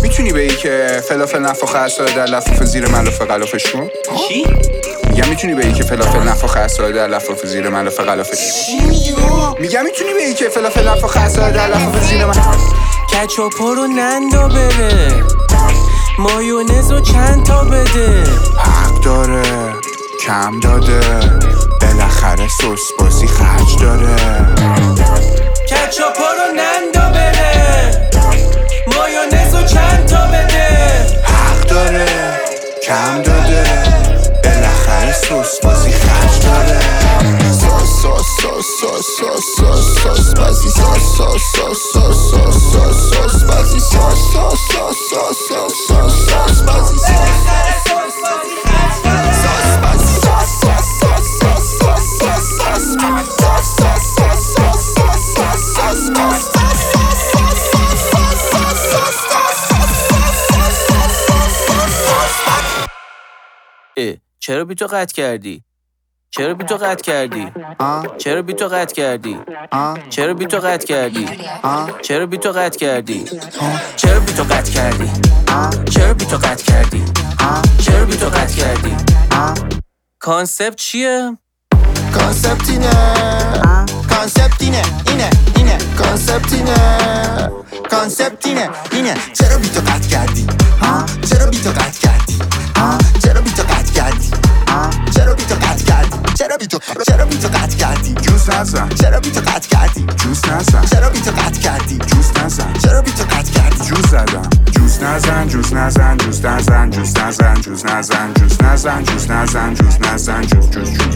میتونی بگی که فلافل نفخ اسرار در لفاف زیر ملافه غلافش کن؟ چی؟ میگم میتونی بگی که فلافل نفخ اسرار در لفاف زیر ملافه غلافش کن؟ میگم میتونی بگی که فلافل نفخ اسرار در لفاف زیر کچاپا رو نندو بره، مایونزو چند تا بده. حق داره کم داده، بالاخره سس بازی خرج داره. کچاپا رو نندو بره، مایونزو چند تا بده. حق داره کم داده، بالاخره سس بازی خرج داره. سس بازی سس بازی چرا بی تو قطع کردی؟ چرا بی تو قطع کردی؟ چرا بی تو قطع کردی؟ چرا بی تو قطع کردی؟ چرا بی تو قطع کردی؟ چرا بی تو قطع کردی؟ چرا بی تو قطع کردی؟ چرا بی تو قطع کردی؟ کانسپت چیه؟ کانسپت اینه، کانسپت اینه کانسپت اینه چرا بی تو قطع کردی؟ چرا بی تو قطع کردی؟ چرا بی تو قطع کردی؟ چرا بی تو قطع کردی؟ چرا بی تو قطع کردی؟ جوز نزن چرا بی تو قطع کردی؟ جوز نزن چرا بی تو قطع کردی؟ جوز نزن چرا بی تو قطع کردی؟ جوز زدم جوز نزن جوز نزن جوز نزن جوز نزن جوز نزن جوز نزن جوز نزن جوز نزن جوز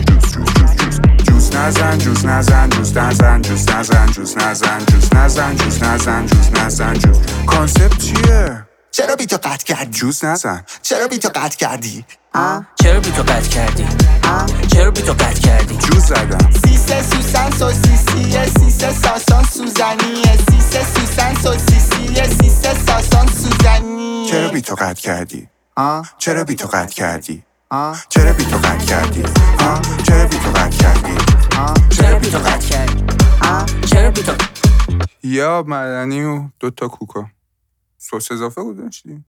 نزن جوز نزن جوز نزن جوز نزن جوز نزن جوز نزن جوز نزن جوز نزن جوز. کانسپت چیه؟ چرا بی تو قطع کردی؟ جوز نزن چرا بی تو قطع کردی؟ چرا بی تو قطع کردی؟ چرا بی تو قطع کردی؟ جوز زدم سیسه سوسن سوسیسیه سیسه ساسان سوزنیه سیسه سوسن سوسیسیه سیسه ساسان سوزنیه. چرا بی تو قطع کردی؟ چرا بی تو قطع کردی؟ چرا بی تو قطع کردی؟ چرا بی تو قطع کردی؟ چرا بی تو قطع کردی؟ چرا بی تو یه آب معدنی و 2 تا کوکا سس اضافه گذاشتی؟